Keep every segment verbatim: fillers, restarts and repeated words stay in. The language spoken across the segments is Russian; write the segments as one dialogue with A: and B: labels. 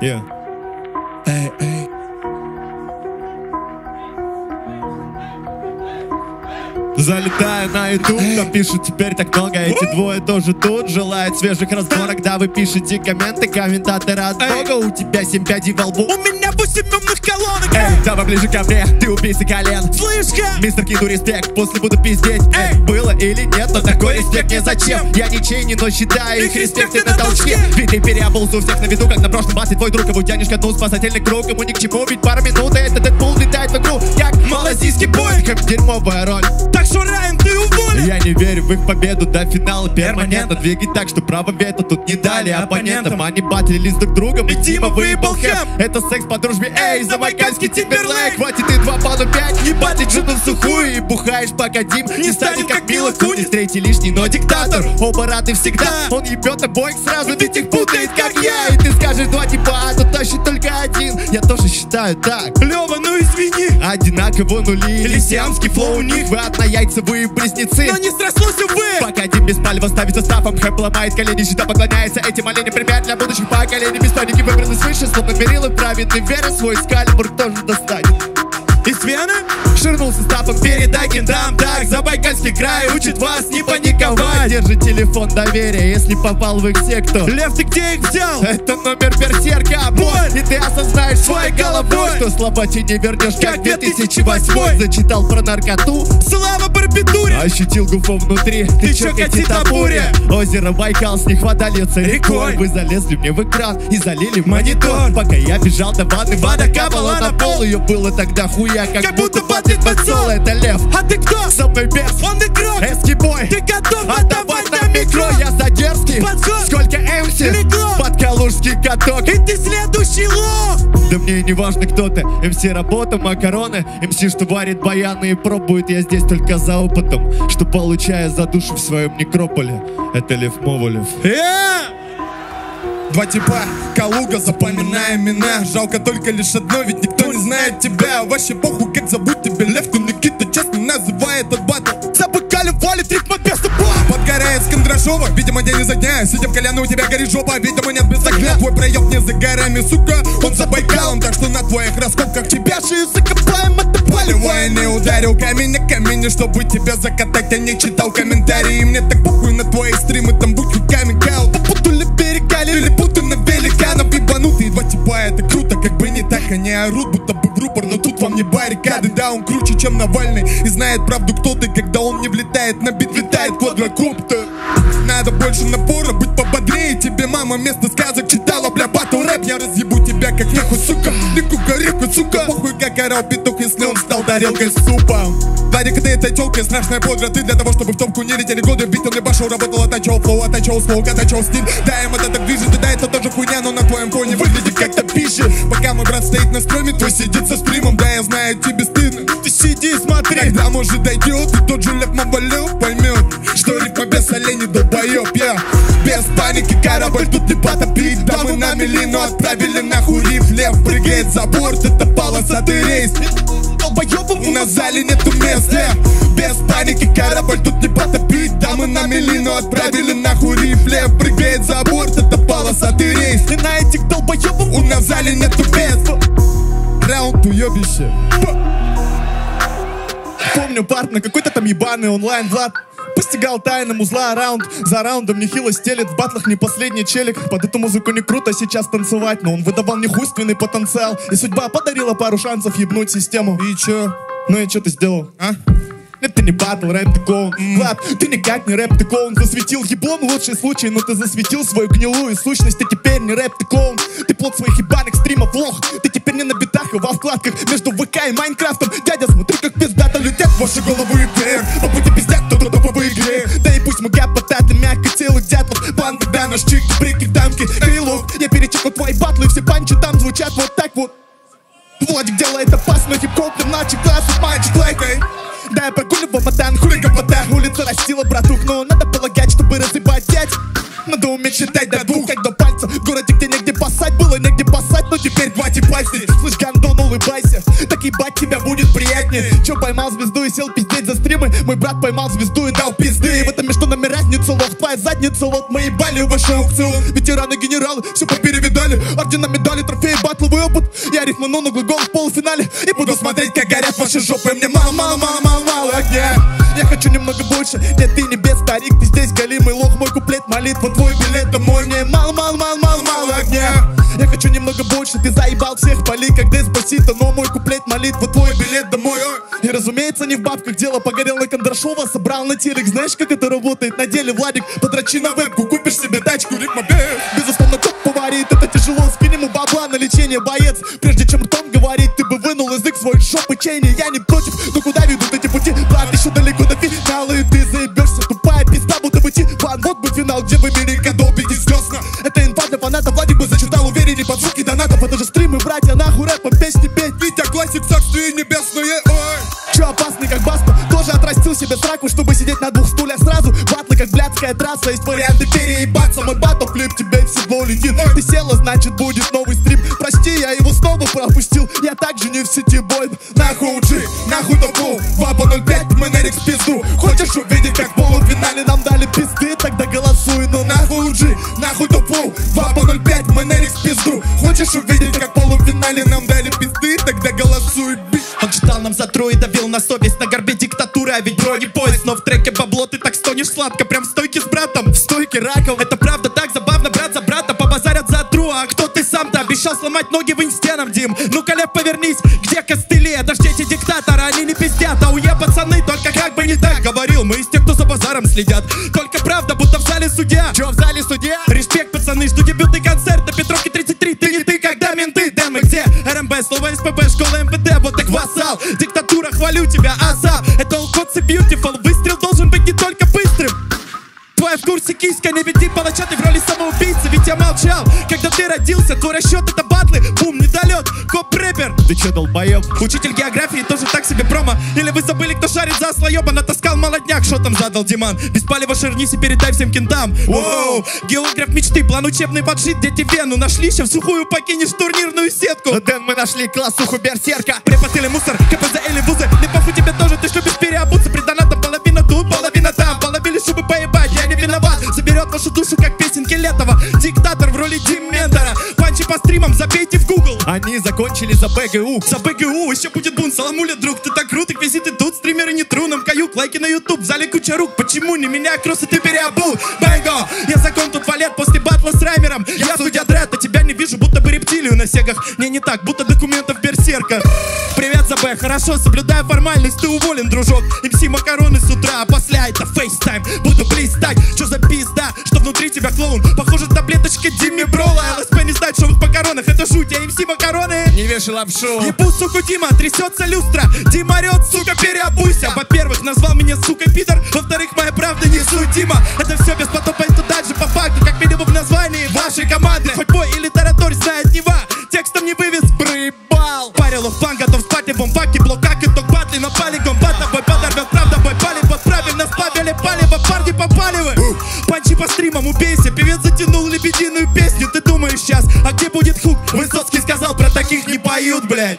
A: Yeah. Эй, эй. Залетаю на ютуб, там пишут теперь так много. Эти двое тоже тут желают свежих разборок. Да, вы пишете комменты, комментаторы от бога. У тебя семь пядей во лбу,
B: у меня восемь умных колонок.
A: Эй, давай ближе ко мне, ты убийца колен.
B: Слышь-ка,
A: мистер Киду, респект, после буду пиздеть. Эй, было или нет, но такой респект мне зачем? Я ничейный, но считаю их респекты на толчке. Ведь ты переобулся у всех на виду, как на прошлом басе твой друг. Его тянешь к одному спасательный круг, ему ни к чему, ведь пару минут, и этот Дэдпул летает в игру, как малазийский бой. Как дерьмовая роль.
B: Так что, Райан, ты уволен.
A: Я не верю в их победу до финала перманентно. Двигай так, что право вето тут не дали оппонентам. Они батлились друг другом, и Дима выебал хэп. Это секс по дружбе, эй, забайкальский Тимберлейк. Хватит и два по пять, не батлить жену сухую. И бухаешь, пока Дим не станет как Мила Кунис. Третий лишний, но диктатор, оба рады всегда. Он ебет обоих сразу, ведь их путает, как я. И ты скажешь два типа, а тут тащит только один. Я тоже считаю так.
B: Лёва, ну извини.
A: Одинаково нули, или сиамский флоу у них. Вы однояйцевые близнецы,
B: но не срослось, увы.
A: Пока Дим без палева ставится стафом, хэп ломает колени, щита поклоняется этим оленям. Пример для будущих поколений. Беспальники выбраны свыше, словно мерилы праведный веры. Свой скалибур тоже достанет.
B: Из Вены
A: ширнулся стафом, передай кентам. Так, Забайкальский край учит вас не паниковать. Держи телефон доверия, если попал в их секту.
B: Лев, ты где их взял?
A: Это номер берсерка, боль. И ты осознаешь своей головой, что слабачи не вернешь, как две тысячи восьмой. Зачитал про наркоту,
B: слава барбитуре.
A: Ощутил гуфо внутри, ты, ты чё, Катитапуре? Озеро Байкал, с них вода льется рекой. Вы залезли мне в экран и залили в монитор. Пока я бежал до ванны, вода капала на пол. Ее было тогда хуя, как, как будто батит под соло. Это Лев,
B: а ты кто?
A: Со мной без,
B: он игрок,
A: эскибой.
B: Ты готов
A: отдавать на микро? Я за дерзкий,
B: подход. Сколько
A: эмси
B: легло
A: под калужский каток.
B: И ты следующий лох.
A: Да мне не важно, кто ты. МС работа, макароны. МС, что варит баяны и пробует. Я здесь только за опытом, что получаю за душу в своем некрополе. Это Лев Мовулев.
B: Yeah!
C: Два типа, Калуга, запоминай имена. Жалко только лишь одно, ведь никто не знает тебя. Вообще похуй, как зовут тебя. Лев, ты Никита, честно называй этот батл.
B: Забыкали, валит ритм от места.
C: Подгорает с Кондрашова, видимо день изо дня. Сидя в коляне, у тебя горит жопа, видимо нет без огня. Твой проеб не за горами, сука, он за Байкалом. Так что на твоих раскопках тебя шею закопаем. Это полевой, не ударил камень на камень, чтобы тебя закатать. Я не читал комментарии, мне так похуй на твои стримы. Там будь хуй камень кал. Попутали перекали, или будто на великанов ебанутые. Два типа, это круто, как бы не так. Они орут, будто бы в рупор, но тут вам не баррикады. Да, он круче, чем Навальный, и знает правду, кто ты. Когда он не влетает на бит, летает квадрокоптер. Надо больше напора, быть пободрее. Тебе мама вместо сказок читала, бля, батл рэп. Я разъебу тебя, как нехуй, сука. Ликука, реку, сука. Похуй, как орал петух, если он стал тарелкой супа. Владик, ты этой тёлкой, страшная бодра. Ты для того, чтобы в топку не летели годы. Бит он мне башил, работал, оттачивал флоу, оттачивал слог, оттачивал стиль. Да, им это так движет, и да, это тоже хуйня, но на твоем фоне выглядит как-то пища. Пока мой брат стоит на стриме, твой сидит со стримом. Да, я знаю, тебе стыдно. Ты сиди и смотри. Когда может дойдет, и тот же Лев Мовулев поймет, что ритма без оленей долбоёб, я. Без паники, корабль тут не потопить. Да, мы на милину отправили нахуй риф. Лев прыгает за борт, это полосатый рейс. У нас в зале нету места. Без паники, корабль тут не потопить. Да, мы на милину отправили нахуй риф. Лев прыгает за борт, это полосатый рейс.
B: И на этих долбоёбов
C: у нас в зале нету места. Раунд уёбище.
A: Помню парт на какой-то там ебаный онлайн, Влад постигал тайны музла раунд за раундом. Нехило стелет в батлах не последний челик. Под эту музыку не круто сейчас танцевать, но он выдавал нехуйственный потенциал. И судьба подарила пару шансов ебнуть систему.
C: И чё?
A: Ну и чё ты сделал, а? Это не батл, рэп ты клоун. mm. Влад, ты никак не рэп ты клоун. Засветил еблом лучший случай, но ты засветил свою гнилую сущность. Ты теперь не рэп ты клоун. Ты плод своих ебаных стримов лох. Ты теперь не на битах, а во вкладках между ВК и Майнкрафтом. Дядя, смотри, как пиздато летят ваши головы вверх. По пути пиздят, кто-то топовый игре. Да и пусть мы гапотаты, мягко тело дятлов. Банды, да, наш чик, брики, дамки, крылов. Я перечекал твои батлы, все панчи там звучат вот так вот. Владик делает опасно, хип-хоп для младших классов, мальчик лайкай. Да, я прогуливал ботан, хулига вода. Улица растила, братух, но надо полагать, чтобы разъебать дядь. Надо уметь считать до двух, как до пальца. В городе, где негде пасать, было негде пасать, но теперь хватит пальцы. Слышь, гандон, улыбайся, так ебать тебя будет приятнее. Чё, поймал звезду и сел пиздеть за стримы? Мой брат поймал звезду и дал пизды. И в этом между нами разница, лох, твоя задница. Вот мы ебали ваш аукцион. Ветераны, генералы, все поперевидали. Ордена, медали, трофеи, батловый опыт. Я рифману на глагол в полуфинале и буду смотреть, как горят ваши жопы. Мне мало, мало, мало, мало, мало огня. Я хочу немного больше. Нет, ты не без старик, ты здесь голимый лох. Мой куплет, молитва, твой билет домой. Мне мало, мало, мало, мало, мало огня. Я хочу немного больше, ты заебал всех поли, как Деспасито. Но мой куплет, молитва, твой билет домой. И разумеется, не в бабках дело. Погорел на Кондрашова, собрал на телек. Знаешь, как это работает на деле, Владик? Подрачи на вебку, купишь себе тачку, ритмобес. Безусловно, коп поварит, это тяжело. Скинь ему бабла на лечение, боец. Прежде чем ртом говорить, ты бы вынул язык свой жопы чейни. Я не против, но куда ведут эти пути? Брат, еще далеко до финала, и ты заебешься. Тупая пизда, будто бы типа. Вот бы финал, где выбери кадобить звездно. Это инфа для фанатов, Владик бы зачитал, уверенней под звуки донатов. Это же стримы, братья, нахуй рэпом песни петь.
C: Витя классик, царствие небесное, ой.
A: Чё, опасный как Баста? Тоже отрастил себе сраку, чтобы сидеть на двух стульях сразу. Батлы как блядская трасса, есть варианты переебаться. Мой батл флип тебе в седло летит. Ты села, значит будет новый стрим. Прости, я его снова пропустил. Я также не в сети, бой. Нахуй уджи, нахуй топ-лоу. два по ноль пять, мы на рекс пизду. Хочешь увидеть, как в полуфинале нам дали пизды? Тогда голосуй, ну нахуй уджи, нахуй топ-лоу. два по ноль пять, мы на рекс пизду. Хочешь увидеть, как в полуфинале нам дали пизды? Тогда голосуй, бич. Он читал нам за трое, давил на совесть. На горбе диктатуры, а ведь брони поезд. Но в треке бабло ты так стонешь сладко. Прям в стойке с братом, в стойке раком. Это правда так забавно, брат за брата. Побазарят за тру, а кто ты сам-то? Обещал сломать ноги в инстенам, Дим. Ну-ка, Лев, повернись, где костыли? Дождите диктатора, они не пиздят. А уе, пацаны, только как бы не так. Говорил, мы из тех, кто за базаром следят. Только правда, будто в зале судья. Чё, в зале судья? Респект, пацаны, жду дебютный концерт на Петровке тридцать три. Ты не ты, когда менты? Дэн, мы где? РМБ, слово СПБ, школа МПД. Вот так вассал, диктатура, хвалю тебя, аса. Это all codes и beautiful. Выстрел должен быть не только быстрым. Твоя в курсе киска, не веди палача, ты в роли самоубийцы. Ведь я молчал, когда ты родился. Твой расчет это батлы, бум, недолет. Коп-рэпер, ты че, долбоеб? Учитель географии тоже так себе промо. Или вы забыли, кто шарит за слоеба? Натаскал молодняк, что там задал Диман? Без палева шернись и передай всем кентам. Воу, географ мечты, план учебный поджит. Дети Вену нашли, ща в сухую покинешь турнирную сетку. Дэн, мы нашли классуху берсерка. Препод или мусор, КПЗ или вузы. Не похуй тебе тоже, ты ж любишь переобуться. При донатам половина тут, половина там. Половили, чтобы поебать, я не виноват. Заберет вашу душу, как песенки Летова. Диктатор в роли Димментора. Панчи по стримам, забейте в Google. Они закончили за БГУ. За БГУ, еще будет бунт. Саламуля, друг, ты так крут, реквизиты тут. Стримеры не тру, нам каюк, лайки на YouTube. В зале куча рук, почему не меня, кроссы ты переобул? Бэнго, я закон тут валет после батла с раймером. Я судья Дред, а тебя не вижу, будто бы рептилию на сегах. Не, не так, будто документов берсерка. Привет, ЗБ, хорошо, соблюдая формальность. Ты уволен, дружок. МС макароны с утра, а после это фейстайм. Буду блистать, что за пизда, что внутри тебя клоун. Похоже, таблеточка Димми Брола. ЛСП не знает, что в их макаронах. Это шуть, а МС макароны не вешай лапшу.
C: Ебу, суку, Дима, трясется люстра. Дима орет, сука, переобуйся. Во-первых, назвал меня, сука, пидор. Во-вторых, моя правда несудима. Это все без потопа, это дальше по факту. Как минимум в названии вашей команды. Хоть бой или тараторь, знает Нева. Текстом не вывез, проебал. Парилов план, готов спать, и бомбаки, блок, как итог батли. На полигон, батла, бой подорвет, правда, бой палит. Вот правильно сплавили, палево, парни попали вы. Панчи по стримам, убейся. Певец затянул лебединую песню. Ты думаешь сейчас, а где будет хук? Высоцкий сказал, про таких не поют, блядь.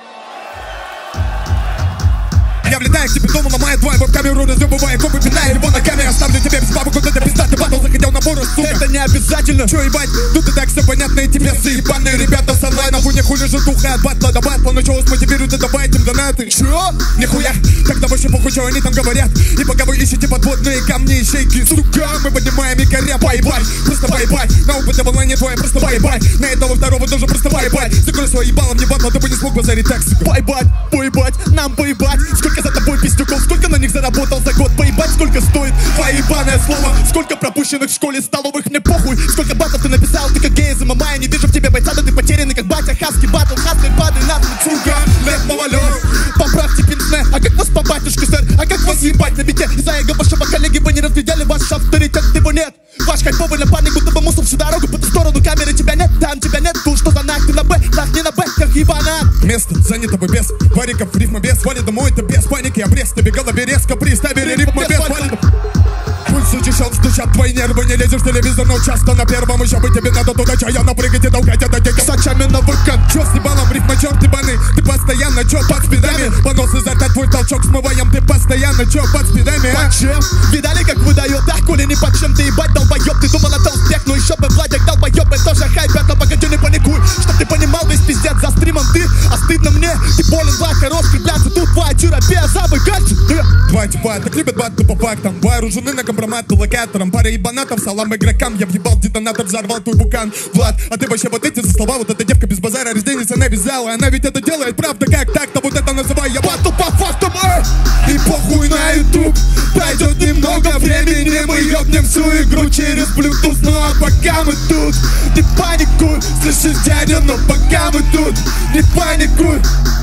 C: Я влетаю к тебе дома, ломаю твою веб-камеру, разъебывая копы, пинаю его на камере. Оставлю тебя без бабок, вот это пиздатый батл. Захотел набора, сука. Это не обязательно. Чё ебать, тут и так все понятно, и тебе заебанные ребята с онлайна. У них хули же духа от батла до батла. Но чего вас мотивирует, это добавить им донаты? Чё? Нихуя, тогда вообще похуй, что они там говорят. И пока вы ищете подводные камни и шейки, сука, мы поднимаем якоря, поебать. Просто поебать, на опыте в онлайне твоя, просто поебать. На этого второго тоже просто поебать. Закрой свой ебалом, не батла, ты бы не смог базарить так, сука. Поебать, поебать, нам поебать. Сколько за тобой пиздюков, сколько на них заработал за год? Поебать, сколько стоит поебаное слово. Сколько пропущенных в школе столовых, мне похуй. Сколько батлов ты написал, ты как гей из ММА. Я не вижу в тебе бойца, да ты потерянный, как батя. Хаски, батл, хаски, падай на сука. Лев повалёр, поправьте пинсне. А как вас по батюшке, сэр? А как вас ебать на бите? Из-за эго вашего коллеги вы не разглядели ваш авторитет, его нет. Ваш хайповый напарник, будто бы мусор всю дорогу. По ту сторону камеры тебя нет, там тебя нет. Тут что за нах, ты на Б, нах не на Б, как ебана. Место занято бы без вариков, рифма без. Вали домой, это без паники, обрез. Тебе голове резко приставили рифма без. Пульс учащал, что Кричат твои нервы, не лезешь в телевизор, но часто на первом. Еще бы тебе надо туда чая напрягать и толкать это детям с очами на выкат. Чё с ебалом, рифма, черт ебаный? Ты постоянно чё под спидами? Понос изо рта, твой толчок смываем. Ты постоянно чё под спидами, а?
A: Под чем? Видали, как выдает? Да, коли не под чем ты ебать, долбоёб. Ты думал, это успех, ну еще бы Владик, долбоёб. Это тоже хайп, это погоди, не паникуй. Чтоб ты понимал, весь пиздец за стримом ты. А стыдно мне, ты болен, два хорош, крепляться. Тут твоя терапия, забы, кальций.
C: Два типа, так любят батлы по фактам. Вооружены на компромат локатором. Пара ебанатов, салам игрокам. Я въебал детонатор, взорвал твой букан. Влад, а ты вообще вот эти за слова. Вот эта девка без базара, разденется навязала. Она ведь это делает, правда, как так-то. Вот это называю я батл по фактам, эй! И похуй на ютуб. Пройдет немного времени, мы ёбнем всю игру через Bluetooth. Ну а пока мы тут, не паникуй. Слышишь, дядя, но пока мы тут, не паникуй.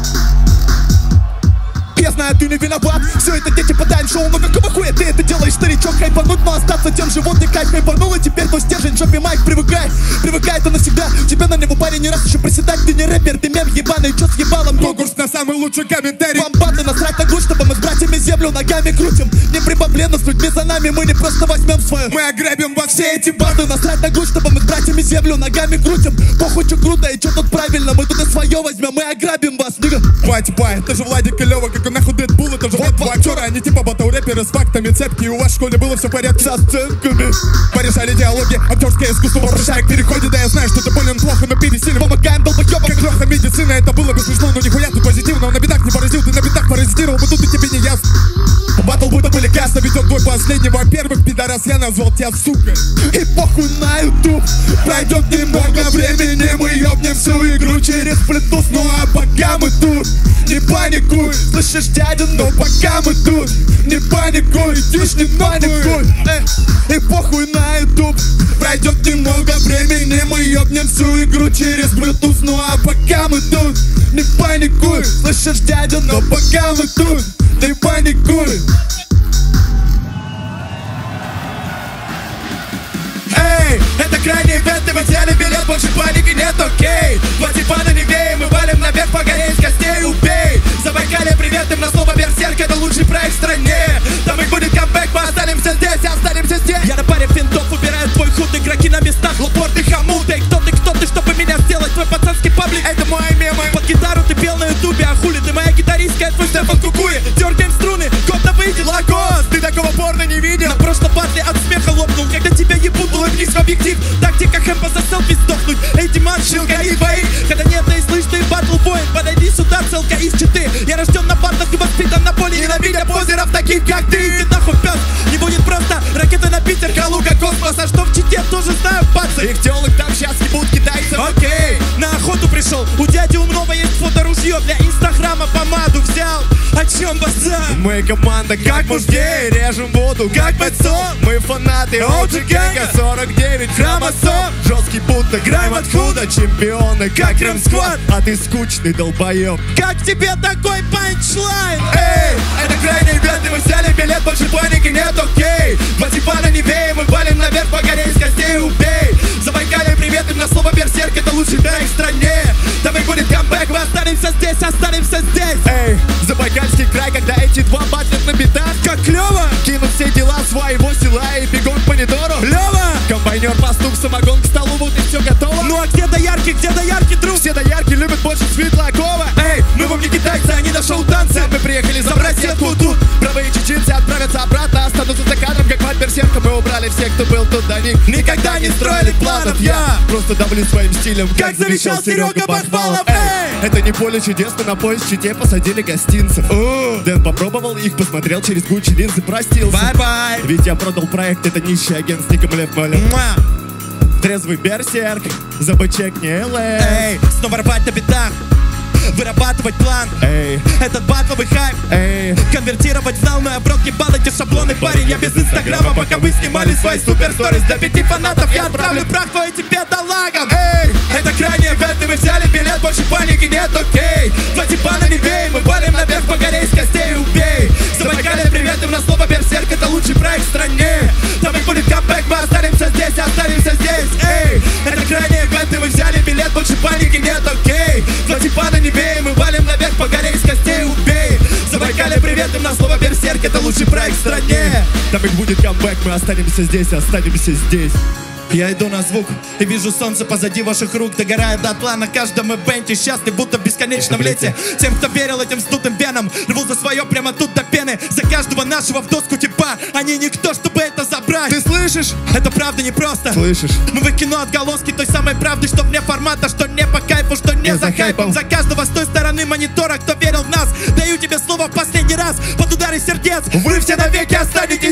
A: Я знаю, ты не виноват. Все это дети по тайм-шоу. Но какого хуя ты это делаешь, старичок? Хайпануть, но остаться тем же, вот не кайф. Хайпанул, и теперь твой стержень, жопе майк. Привыкай, привыкай, это навсегда. Тебе на него парень не раз еще приседать. Ты не рэпер, ты мем ебаный. Чё с ебалом?
C: Конкурс на самый лучший комментарий.
A: Бомбаты насрать на гусь, чтобы мы с братьями землю ногами крутим. Не прибавлено с людьми за нами, мы не просто возьмем свое.
C: Мы ограбим во все
A: Все эти баты насрать на гусь, чтобы мы с братьями землю ногами крутим. Похуй, чё круто и чё тут правильно. Мы тут и свое возьмем, мы ограбим вас, нига.
C: Пать, пай, это же Владик и Лёва, как он нахуй Дэдпул, это же вот два актера, они типа батл-рэперы с фактами цепки. У вас в школе было все в порядке
A: Со сценками.
C: Порешали диалоги, актерское искусство вопрошая к переходе. Да я знаю, что ты болен плохо, но пересилим.
A: Помогаем долбоёбам.
C: Как лёха медицина, это было бы смешно, но нихуя ты позитивно. Он на бедах не поразил, ты на бедах паразитировал, бы тут и тебе не ясно. Батл будто были касса, ведь он твой последний. Во-первых, пидорас, я назвал тебя сука.
A: И похуй на ютуб.
C: Пройдет немного времени, мы ёбнем всю игру через Bluetooth. Ну а пока мы тут, не паникуй.
A: Слышишь, дядя,
C: Но пока мы тут, не паникуй, тишь, не паникуй.
A: И похуй на ютуб.
C: Пройдет немного времени, мы ёбнем всю игру через Bluetooth. Ну а пока мы тут, не паникуй.
A: Слышишь, дядя,
C: Но
A: но
C: пока мы тут, не паникуй.
A: эй, это крайний ивент, и вы взяли билет, больше паники нет, окей. Два типа на Невее, мы валим наверх, погореть костей убей. Забайкалье, привет им на слово берсерк, это лучший проект в стране. Там их будет камбэк, мы останемся здесь, останемся здесь. Я на паре финтов, убираю твой худ, игроки на местах, лупорты, хомуты. Кто ты, кто ты, чтобы меня сделать, твой пацанский паблик, это мои мемы. Под гитару ты пел на ютубе, а хули ты моя гитаристка, твой Стефан Кукуи. Дергаем струны, кот-то выйдет, лакос. Ты такого порно не видел? На прошлом батле от смеха лопнул, когда тебя ебут, улыбнись в объектив. Тактика хэмпа за селфи сдохнуть. Эй, Диман, шилка и бои. Когда нет, да и слышь, ты батл воин. Подойди сюда, целка из читы. Я рожден на бандах и воспитан на поле. Ненавидя позеров таких, как ты. Иди нахуй, пес, не будет просто. Ракеты на Питер, Калуга, космос. А что в Чите, тоже знаю, пацы. Их телок там сейчас ебут китайцев. Окей, на охоту пришел. У дяди умного есть фоторужье. Для инстаграма помаду взял. О чем базар?
B: Мы команда как мужей, режем воду как пацан. Мы фанаты о джи гэнга, сорок девять хромосом. Жесткий будто грайм откуда, чемпионы как Рэм-сквад. А ты скучный долбоёб.
A: Как тебе такой панчлайн?
B: Эй, это крайний ивент, и мы взяли билет, больше паники нет, окей. Два типа на Невее, мы валим наверх, погореть костей убей. Забайкалье, привет им на слово берсерк, это лучший трек в стране. Там и будет камбэк, мы останемся здесь, останемся здесь. Эй, Забайкальский край, когда эти два батлят на битах.
A: Как клёво!
B: Кинут все дела своего села и бегом к помидору.
A: Лёва!
B: Комбайнер, пастух, самогон к столу, вот и все готово.
A: Ну а где доярки, где доярки, друг?
B: Все доярки любят больше Светлакова.
A: Эй, мы вам не китайцы, они на шоу танцы.
B: Мы приехали забрать сетку тут. Правые чеченцы отправятся обратно, останутся за кадром, как мать берсерка. Мы убрали всех, кто был тут до них.
A: Никогда не строили планов, я
B: просто давлю своим стилем, как,
A: как завещал Серега Бахвалов. Эй!
B: Это не поле чудес, но на поезд в Чите посадили гостинцев. Дэн попробовал их, посмотрел через Гуччи линзы, простился.
A: Бай-бай!
B: Ведь я продал проект, это нищий агент с ником Лев Малин.
A: Муа!
B: Трезвый берсерк, за бычек не ЛС.
A: Эй, снова рвать на битах, вырабатывать план.
B: Эй,
A: Этот батловый хайп,
B: эй,
A: конвертировать в зал, но я в рот ебал эти шаблоны, парень. Я без инстаграма, пока вы снимали свои суперсторис. Для пяти фанатов я отправлю прах твой тебе долагом.
B: эй.
A: Это крайний ивент, и мы взяли билет, больше паники нет, окей. Два типа на Невее, мы валим наверх, погореть костей убей. Забайкалье, привет им на слово берсерк, это лучший проект в стране. Там и будет камбэк, мы останемся здесь, останемся здесь. Эй, это крайний ивент, и мы взяли билет, больше паники нет, окей. Два типа на Невее, мы валим наверх, погореть костей убей. Забайкалье, привет им на слово берсерк, это лучший проект в стране. Там их будет камбэк, мы останемся здесь, останемся здесь.
B: Я иду на звук и вижу солнце позади ваших рук. Догорает дотла на каждом ивенте. Счастлив, будто в бесконечном лете. Тем, кто верил этим вздутым венам, рву за свое прямо тут до пены. За каждого нашего в доску типа. Они никто, чтобы это забрать.
A: Ты слышишь?
B: Это правда непросто.
A: Слышишь?
B: Мы выкину отголоски той самой правды, что вне формата, что не по кайфу, что не,
A: Не
B: за
A: за
B: хайпом.
A: хайпом.
B: За каждого с той стороны монитора, кто верил в нас. Даю тебе слово в последний раз. Под удары сердец вы все навеки останетесь